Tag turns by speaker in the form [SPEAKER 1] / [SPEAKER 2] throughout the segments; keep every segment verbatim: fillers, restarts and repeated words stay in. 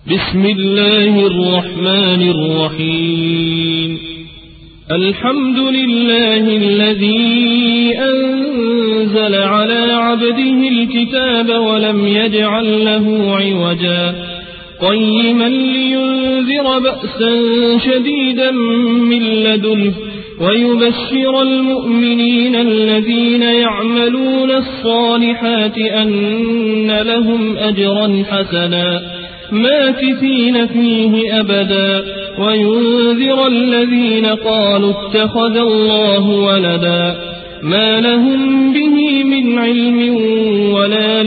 [SPEAKER 1] بسم الله الرحمن الرحيم. الحمد لله الذي أنزل على عبده الكتاب ولم يجعل له عوجا قيما لينذر بأسا شديدا من لدنه ويبشر المؤمنين الذين يعملون الصالحات أن لهم أجرا حسنا ماكثين فيه أبدا وينذر الذين قالوا اتخذ الله ولدا ما لهم به من علم ولا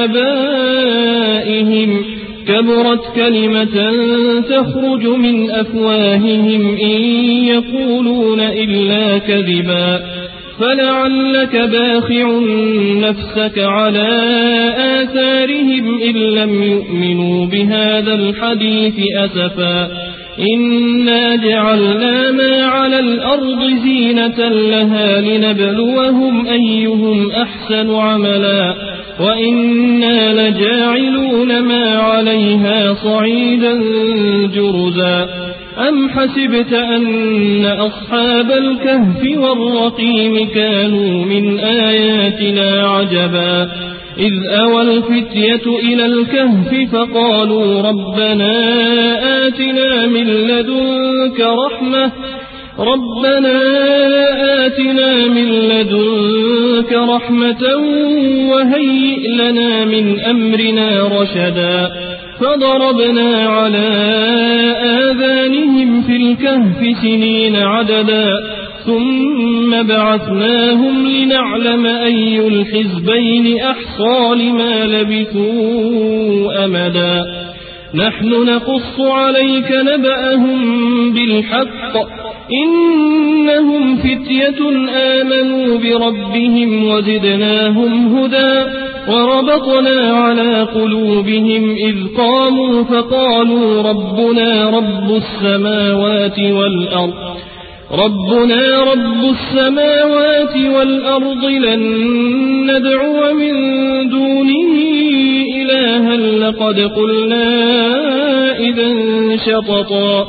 [SPEAKER 1] لآبائهم كبرت كلمة تخرج من أفواههم إن يقولون إلا كذبا فلعلك باخع نفسك على آثارهم إن لم يؤمنوا بهذا الحديث أسفا إنا جعلنا ما على الأرض زينة لها لنبلوهم أيهم أحسن عملا وإنا لجاعلون ما عليها صعيدا جرزا أم حسبت أن أصحاب الكهف والرقيم كانوا من آياتنا عجبا إذ أوى الفتية إلى الكهف فقالوا ربنا آتنا من لدنك رحمة ربنا آتنا من لدنك رحمة وهيئ لنا من أمرنا رشدا فضربنا على آذانهم في الكهف سنين عددا ثم بعثناهم لنعلم أي الحزبين أحصى لما لبثوا أمدا نحن نقص عليك نبأهم بالحق إنهم فتية آمنوا بربهم وزدناهم هدى وربطنا على قلوبهم إذ قاموا فقالوا ربنا رب السماوات والأرض ربنا رب السماوات والأرض لن ندعو من دونه إلها لقد قلنا إذا شططا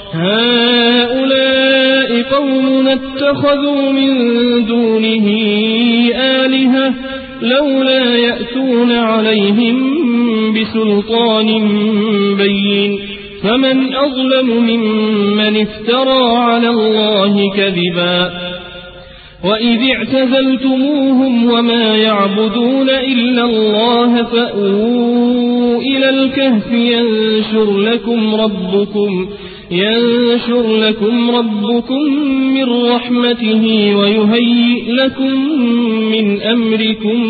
[SPEAKER 1] هؤلاء قومنا اتخذوا من دونه آلهة لولا يأتون عليهم بسلطان بين فمن أظلم ممن افترى على الله كذبا وإذ اعتزلتموهم وما يعبدون إلا الله فأووا إلى الكهف ينشر لكم ربكم ينشر لكم ربكم من رحمته ويهيئ لكم من أمركم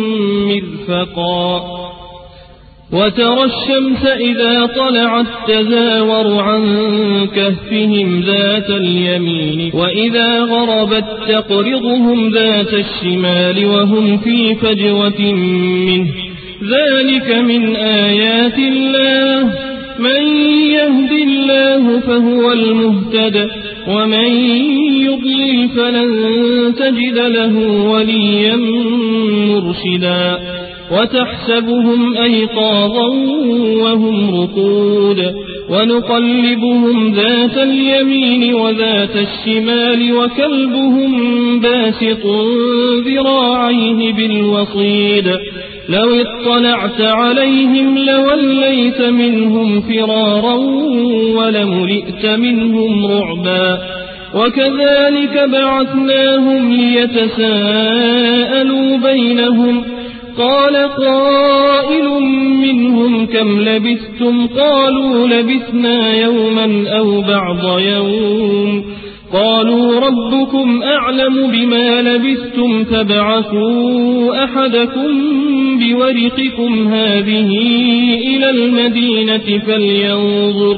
[SPEAKER 1] مرفقا وترى الشمس إذا طلعت تزاور عن كهفهم ذات اليمين وإذا غربت تقرضهم ذات الشمال وهم في فجوة منه ذلك من آيات الله من يهد الله فهو المهتد ومن يضلل فلن تجد له وليا مرشدا وتحسبهم أيقاظا وهم رقود ونقلبهم ذات اليمين وذات الشمال وكلبهم باسط ذراعيه بالوصيد لو اطلعت عليهم لوليت منهم فرارا ولملئت منهم رعبا وكذلك بعثناهم ليتساءلوا بينهم قال قائل منهم كم لبثتم قالوا لبثنا يوما أو بعض يوم قالوا ربكم أعلم بما لبثتم فابعثوا أحدكم بورقكم هذه إلى المدينة فلينظر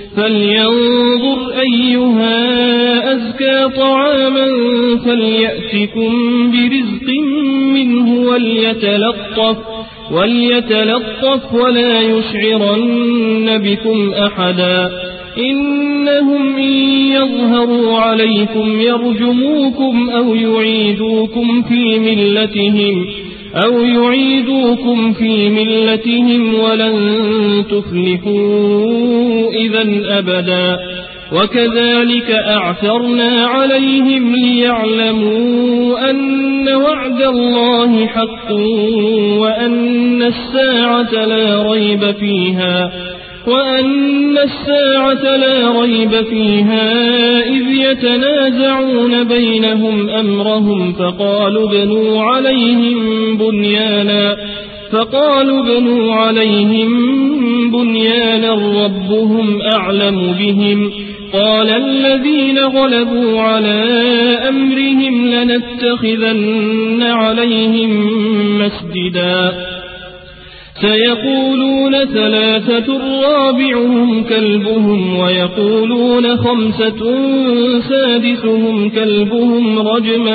[SPEAKER 1] فلينظر أيها أزكى طعاما فليأتكم برزق منه وليتلطف وليتلطف ولا يشعرن بكم أحدا إنهم إن يظهروا عليكم يرجموكم أو يعيدوكم في ملتهم أو يعيدوكم في ملتهم ولن تفلحوا إذا أبدا وكذلك أعثرنا عليهم ليعلموا أن وعد الله حق وأن الساعة لا ريب فيها وأن الساعة لا ريب فيها إذ يتنازعون بينهم أمرهم فقالوا بنوا عليهم بنيانا فقالوا بنوا عليهم بنيانا ربهم أعلم بهم قال الذين غلبوا على أمرهم لنتخذن عليهم مسجدا سيقولون ثلاثة رابعهم كلبهم ويقولون خمسة سادسهم كلبهم رجما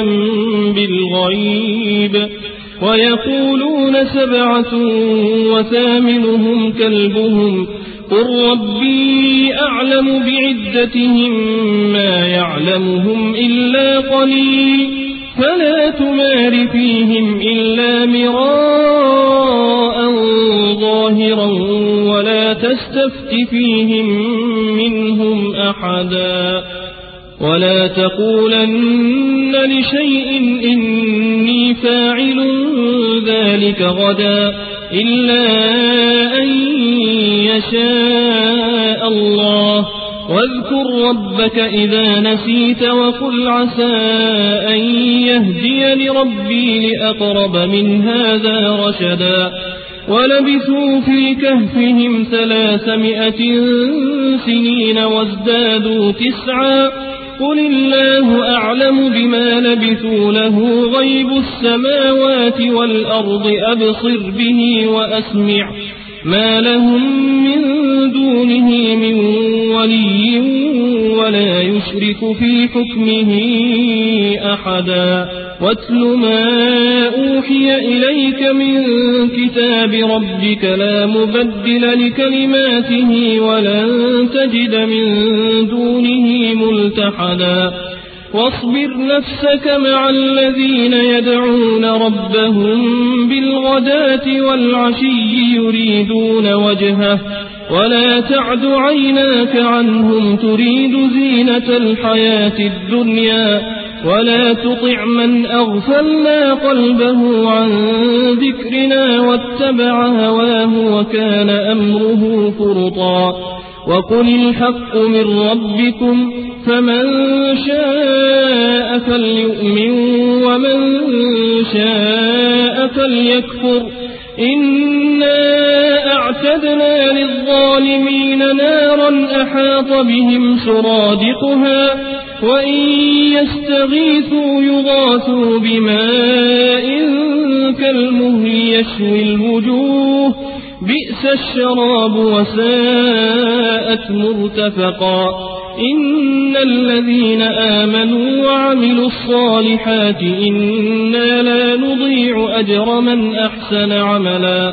[SPEAKER 1] بالغيب ويقولون سبعة وثامنهم كلبهم قل ربي أعلم بعدتهم ما يعلمهم إلا قليل فلا تمار فيهم إلا مراء ظاهرا ولا تستفت فيهم منهم أحدا ولا تقولن لشيء إني فاعل ذلك غدا إلا أن يشاء الله واذكر ربك إذا نسيت وقل عسى أن يهديني ربي لأقرب من هذا رشدا ولبثوا في كهفهم ثلاثمائة سنين وازدادوا تسعا قل الله أعلم بما لبثوا له غيب السماوات والأرض أبصر به وأسمع ما لهم من دونه من ولي ولا يشرك في حكمه أحدا واتل ما أوحي إليك من كتاب ربك لا مبدل لكلماته ولن تجد من دونه ملتحدا واصبر نفسك مع الذين يدعون ربهم بالغداة والعشي يريدون وجهه ولا تعد عيناك عنهم تريد زينة الحياة الدنيا ولا تطع من أغفلنا قلبه عن ذكرنا واتبع هواه وكان أمره فرطا وقل الحق من ربكم فمن شاء فليؤمن ومن شاء فليكفر إنا أعتدنا للظالمين نارا أحاط بهم سرادقها وإن يستغيثوا يغاثوا بماء كالمهل يشوي الوجوه بئس الشراب وساءت مرتفقا إن الذين آمنوا وعملوا الصالحات إنا لا نضيع أجر من أحسن عملا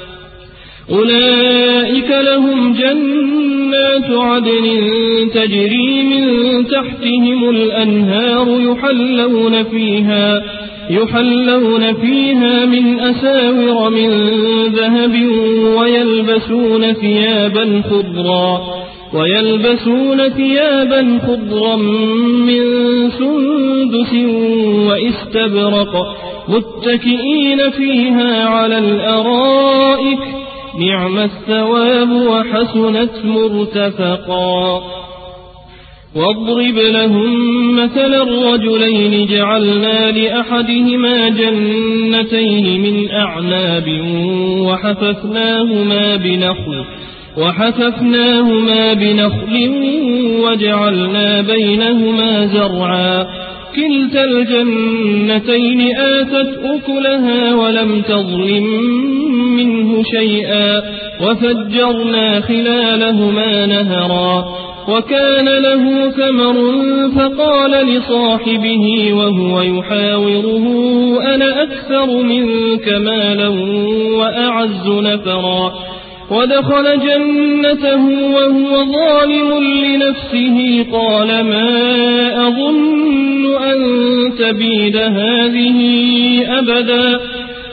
[SPEAKER 1] أولئك لهم جنات عدن تجري من تحتهم الأنهار يحلون فيها يحلون فيها من أساور من ذهب ويلبسون ثيابا خضرا ويلبسون ثيابا خضرا من سندس واستبرق متكئين فيها على الأرائك نعم الثواب وحسنت مرتفقا واضرب لهم مثل الرجلين جعلنا لأحدهما جنتين من أعناب وحففناهما بنخل وحففناهما بنخل وجعلنا بينهما زرعا كلتا الجنتين آتت أكلها ولم تظلم منه شيئا وفجرنا خلالهما نهرا وكان له ثمر فقال لصاحبه وهو يحاوره أنا أكثر منك مالا وأعز نفرا ودخل جنته وهو ظالم لنفسه قال ما أظن أن تبيد هذه أبدا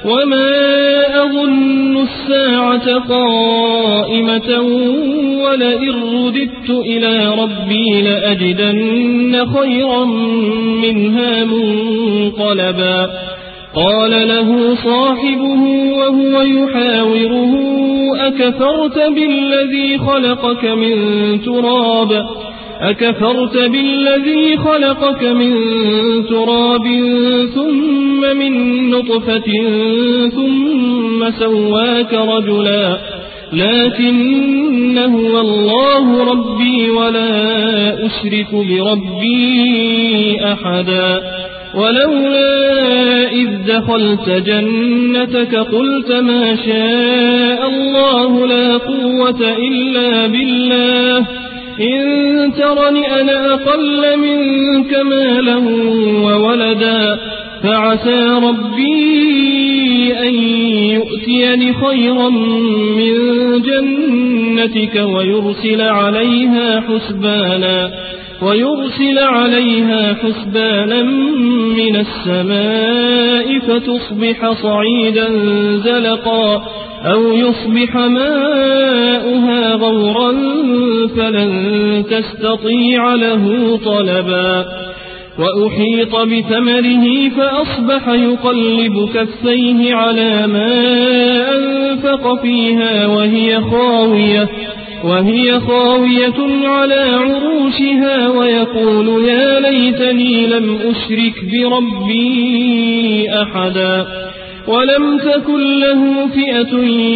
[SPEAKER 1] وما أظن الساعة قائمة ولئن رددت إلى ربي لأجدن خيرا منها منقلبا قال له صاحبه وهو يحاوره أكفرت بالذي خلقك من تراب أكفرت بالذي خلقك من تراب ثم من نطفة ثم سواك رجلا لكن هو الله ربي ولا أشرك بربي أحدا ولولا إذ دخلت جنتك قلت ما شاء الله لا قوة إلا بالله إن ترني أنا أقل منك مالا وولدا فعسى ربي أن يؤتيني خيرا من جنتك ويرسل عليها حسبانا ويرسل عليها حسبانا من السماء فتصبح صعيدا زلقا أو يصبح ماؤها غورا فلن تستطيع له طلبا وأحيط بثمره فأصبح يقلب كفيه على ما أنفق فيها وهي خاوية وهي خاوية على عروشها ويقول يا ليتني لم أشرك بربي أحدا ولم تكن له فئة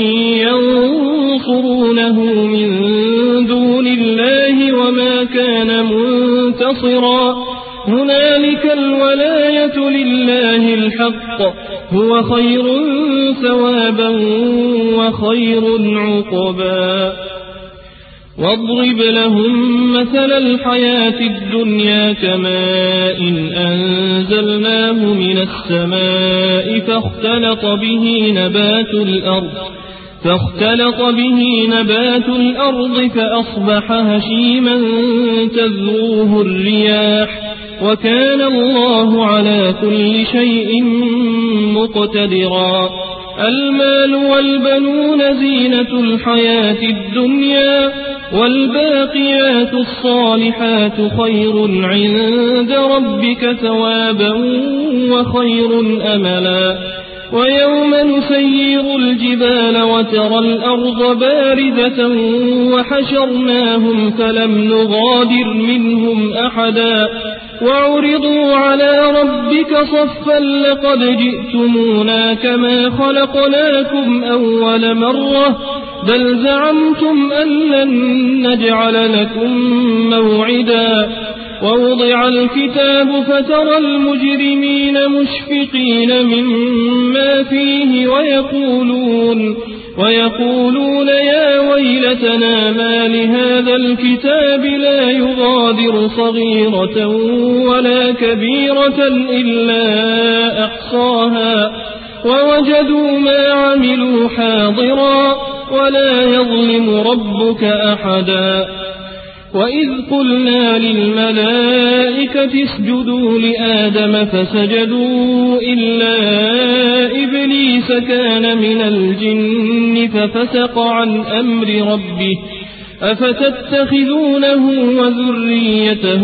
[SPEAKER 1] ينصرونه من دون الله وما كان منتصرا هنالك الولاية لله الحق هو خير ثوابا وخير عقبا واضرب لهم مثل الحياة الدنيا كماء أنزلناه من السماء فاختلط به نبات الأرض فاختلط به نبات الأرض فأصبح هشيما تذروه الرياح وكان الله على كل شيء مقتدرا المال والبنون زينة الحياة الدنيا والباقيات الصالحات خير عند ربك ثوابا وخير أملا ويوم نسير الجبال وترى الأرض باردة وحشرناهم فلم نغادر منهم أحدا وعرضوا على ربك صفا لقد جئتمونا كما خلقناكم أول مرة بل زعمتم أن لن نجعل لكم موعدا ووضع الكتاب فترى المجرمين مشفقين مما فيه ويقولون ويقولون يا ويلتنا ما لهذا الكتاب لا يغادر صغيرة ولا كبيرة إلا أحصاها ووجدوا ما عملوا حاضرا ولا يظلم ربك أحدا وإذ قلنا للملائكة اسجدوا لآدم فسجدوا إلا إبليس كان من الجن ففسق عن أمر ربه أفتتخذونه وذريته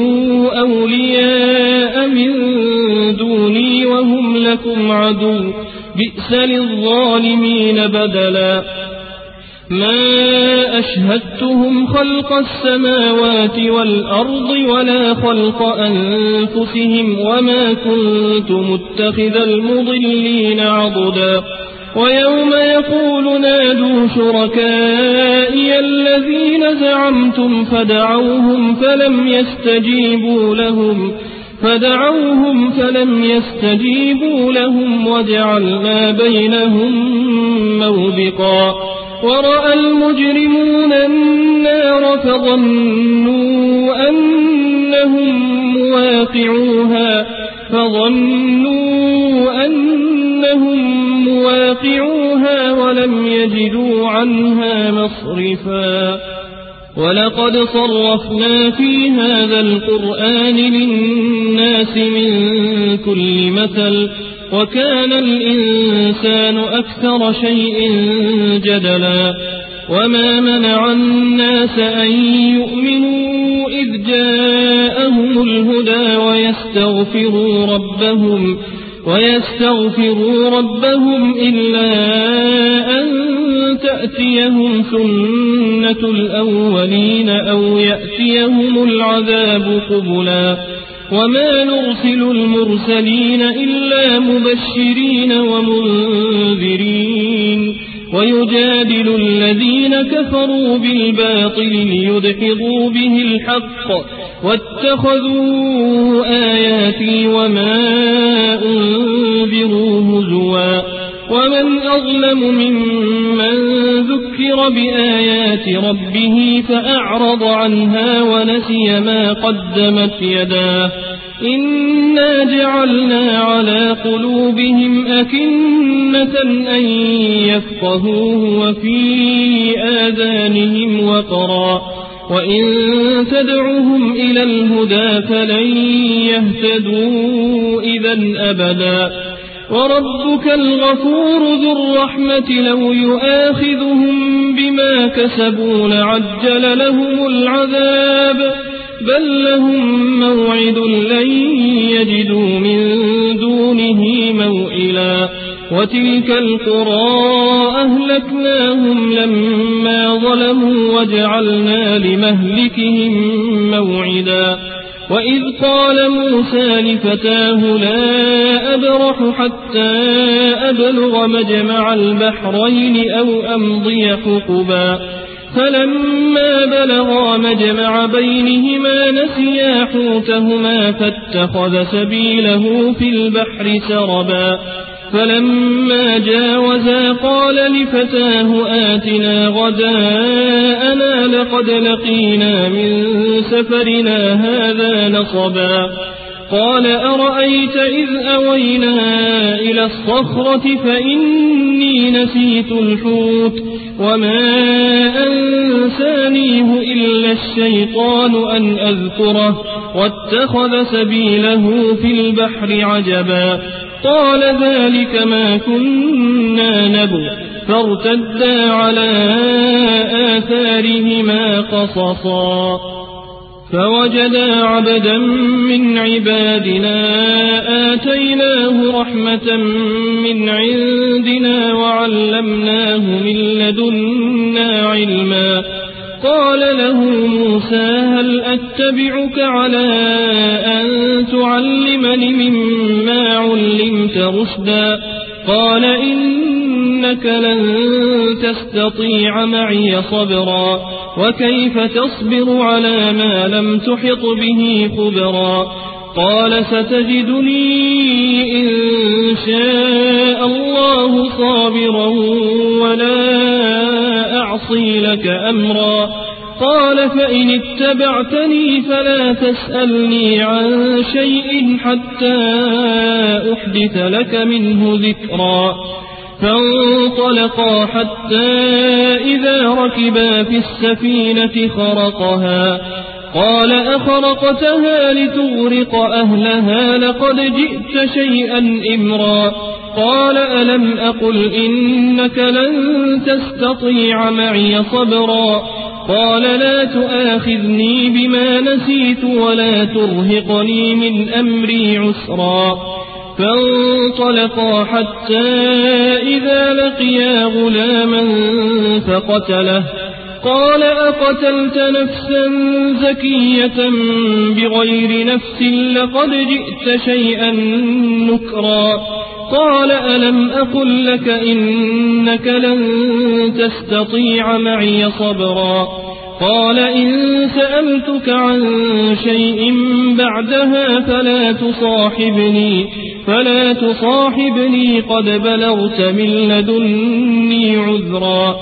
[SPEAKER 1] أولياء من دوني وهم لكم عدو بئس للظالمين بدلا ما أشهدتهم خلق السماوات والأرض ولا خلق أنفسهم وما كنت متخذ المضلين عضدا ويوم يقول نادوا شركائي الذين زعمتم فدعوهم فلم يستجيبوا لهم فدعوهم فلم يستجيبوا لهم وجعلنا بينهم موبقا ورأى المجرمون النار فظنوا أنهم مواقعوها فظنوا أنهم مواقعوها ولم يجدوا عنها مصرفا ولقد صرفنا في هذا القرآن للناس من كل مثل وكان الإنسان أكثر شيء جدلا وما منع الناس أن يؤمنوا إذ جاءهم الهدى ويستغفروا ربهم ويستغفروا ربهم إلا أن تأتيهم سنة الأولين أو يأتيهم العذاب قبلا وما نرسل المرسلين إلا مبشرين ومنذرين ويجادل الذين كفروا بالباطل ليدحضوا به الحق واتخذوا آياتي وما أنذروا هزوا ومن أظلم ممن ذكر بآيات ربه فأعرض عنها ونسي ما قدمت يداه إنا جعلنا على قلوبهم أكنة أن يفقهوه وفي آذانهم وقرا وإن تدعهم إلى الهدى فلن يهتدوا إذا أبدا وربك الغفور ذو الرحمة لو يؤاخذهم بما كسبوا لعجل لهم العذاب بل لهم موعد لن يجدوا من دونه موئلا وتلك القرى أهلكناهم لما ظلموا وجعلنا لمهلكهم موعدا وإذ قال موسى لفتاه لا أبرح حتى أبلغ مجمع البحرين أو أمضي حقبا فلما بلغا مجمع بينهما نسيا حوتهما فاتخذ سبيله في البحر سربا فلما جاوزا قال لفتاه آتنا غداءنا لقد لقينا من سفرنا هذا نصبا قال أرأيت إذ أوينا إلى الصخرة فإني نسيت الحوت وما أنسانيه إلا الشيطان أن أذكره واتخذ سبيله في البحر عجبا قال ذلك ما كنا نبغ فارتدا على آثارهما قصصا فوجدا عبدا من عبادنا آتيناه رحمة من عندنا وعلمناه من لدنا علما قال له موسى هل أتبعك على أن تعلمني مما علمت رشدا قال إنك لن تستطيع معي صبرا وكيف تصبر على ما لم تحط به خبرا قال ستجدني إن شاء الله صابرا ولا أعصي لك أمرا قال فإن اتبعتني فلا تسألني عن شيء حتى أحدث لك منه ذكرا فانطلقا حتى إذا ركبا في السفينة خرقها قال أخرقتها لتغرق أهلها لقد جئت شيئا إمرا قال ألم أقل إنك لن تستطيع معي صبرا قال لا تؤاخذني بما نسيت ولا ترهقني من أمري عسرا فانطلقا حتى إذا لقيا غلاما فقتله قال أقتلت نفسا زكية بغير نفس لقد جئت شيئا نكرا قال ألم أقل لك إنك لن تستطيع معي صبرا قال إن سألتك عن شيء بعدها فلا تصاحبني فلا تصاحبني قد بلغت من لدني عذرا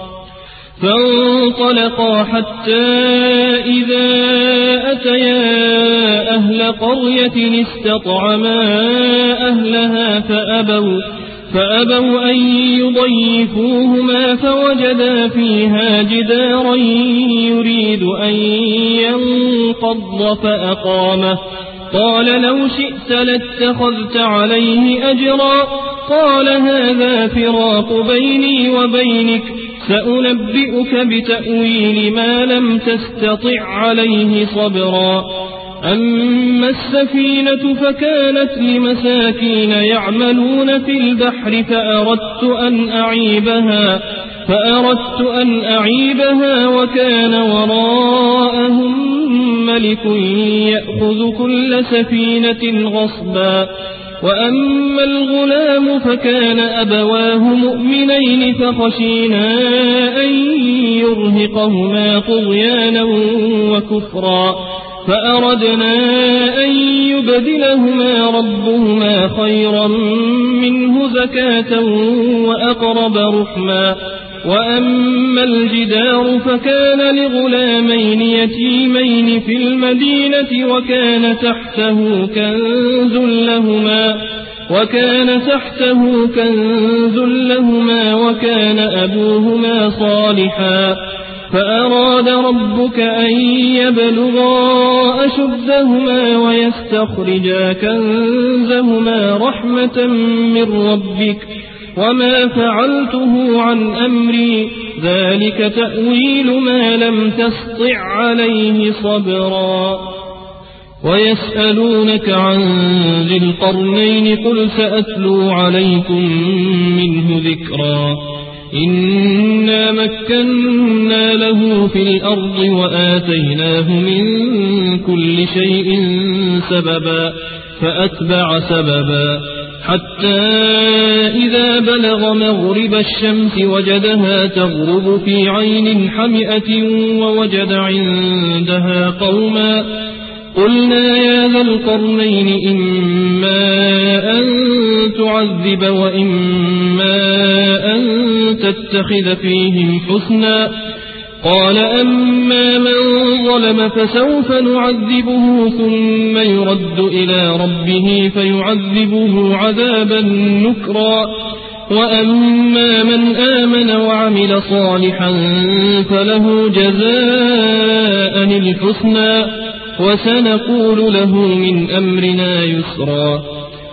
[SPEAKER 1] فانطلقا حتى إذا أتيا أهل قرية استطعما أهلها فأبوا فأبوا أن يضيفوهما فوجدا فيها جدارا يريد أن ينقض فأقامه قال لو شئت لاتخذت عليه أجرا قال هذا فراق بيني وبينك سأنبئك بتأويل ما لم تستطع عليه صبرا أما السفينة فكانت لمساكين يعملون في البحر فأردت أن أعيبها فأردت أن أعيبها وكان وراءهم ملك يأخذ كل سفينة غصبا وأما الغلام فكان أبواه مؤمنين فخشينا أن يرهقهما طغيانا وكفرا فأردنا أن يبدلهما ربهما خيرا منه زكاة وأقرب رحما وأما الجدار فكان لغلامين يتيمين في المدينة وكان تحته كنز لهما وكان تحته كنز لهما وكان أبوهما صالحا فأراد ربك أن يبلغا أشدهما ويستخرجا كنزهما رحمة من ربك وما فعلته عن أمري ذلك تأويل ما لم تسطع عليه صبرا ويسألونك عن ذي القرنين قل سأتلو عليكم منه ذكرا إنا مكنا له في الأرض وآتيناه من كل شيء سببا فأتبع سببا حتى إذا بلغ مغرب الشمس وجدها تغرب في عين حمئة ووجد عندها قوما قلنا يا ذا القرنين إما أن تعذب وإما أن تتخذ فيهم حسنا قال أما من ظلم فسوف نعذبه ثم يرد إلى ربه فيعذبه عذابا نكرا وأما من آمن وعمل صالحا فله جزاء الحسنى وسنقول له من أمرنا يسرا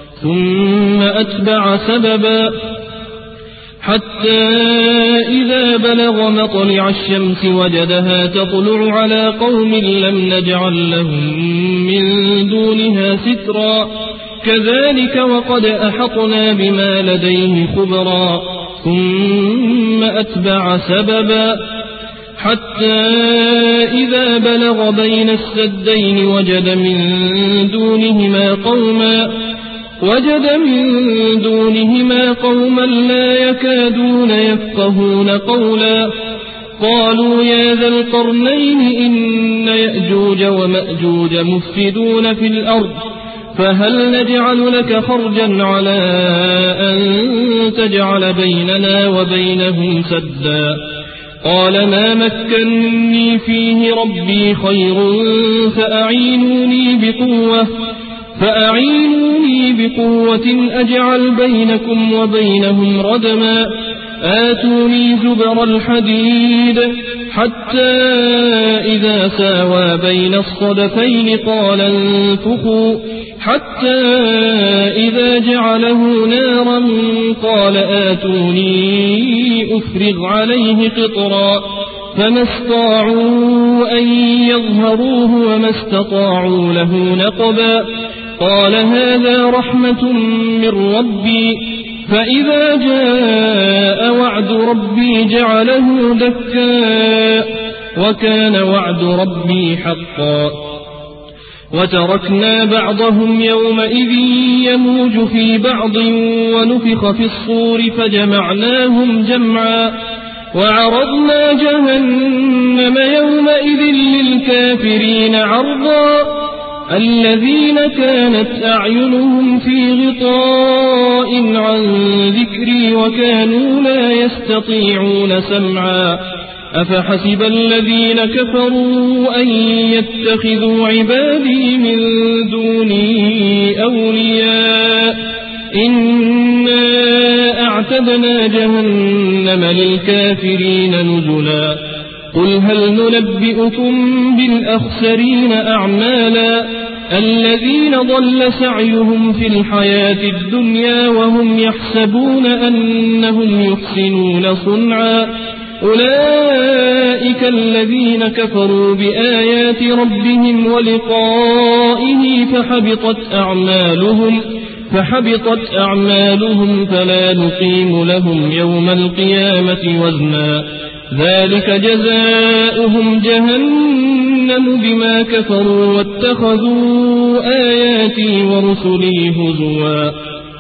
[SPEAKER 1] ثم أتبع سببا حتى إذا بلغ مطلع الشمس وجدها تطلع على قوم لم نجعل لهم من دونها سترا كذلك وقد أحطنا بما لديه خبرا ثم أتبع سببا حتى إذا بلغ بين السدين وجد من دونهما قوما وجد من دونهما قوما لا يكادون يفقهون قولا قالوا يا ذا القرنين إن يأجوج ومأجوج مفسدون في الأرض فهل نجعل لك خرجا على أن تجعل بيننا وبينهم سدا قال ما مكنني فيه ربي خير فأعينوني بقوة فأعينوني بقوة أجعل بينكم وبينهم ردما آتوني زبر الحديد حتى إذا ساوى بين الصدفين قال انفخوا حتى إذا جعله نارا قال آتوني أفرغ عليه قطرا فما استطاعوا أن يظهروه وما استطاعوا له نقبا قال هذا رحمة من ربي فإذا جاء وعد ربي جعله دكا وكان وعد ربي حقا وتركنا بعضهم يومئذ يموج في بعض ونفخ في الصور فجمعناهم جمعا وعرضنا جهنم يومئذ للكافرين عرضا الذين كانت أعينهم في غطاء عن ذكري وكانوا لا يستطيعون سمعا أفحسب الذين كفروا أن يتخذوا عبادي من دوني أولياء إنا أعتدنا جهنم للكافرين نزلا قل هل ننبئكم بالأخسرين أعمالا الذين ضل سعيهم في الحياة الدنيا وهم يحسبون أنهم يحسنون صنعا أولئك الذين كفروا بآيات ربهم ولقائه فحبطت أعمالهم فحبطت أعمالهم فلا نقيم لهم يوم القيامة وزنا ذلك جزاؤهم جهنم بما كفروا واتخذوا آياتي ورسلي هزوا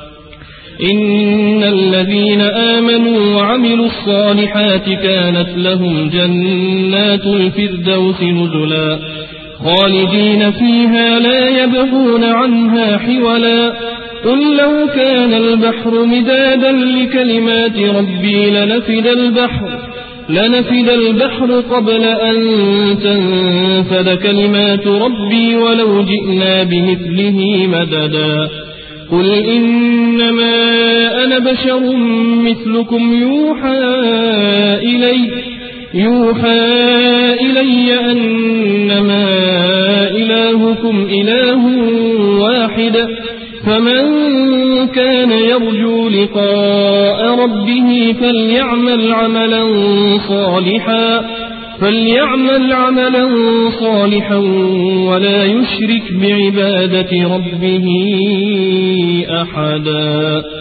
[SPEAKER 1] إن الذين آمنوا وعملوا الصالحات كانت لهم جنات الفردوس نزلا خالدين فيها لا يبغون عنها حولا قل لو كان البحر مدادا لكلمات ربي لنفد البحر لنفد البحر قبل أن تنفد كلمات ربي ولو جئنا بمثله مددا قل إنما أنا بشر مثلكم يوحى إلي يوحى إلي أنما إلهكم إله واحد فمن كان يرجو لقاء ربه فليعمل عملا صالحا فليعمل عملا صالحا ولا يشرك بعبادة ربه أحدا.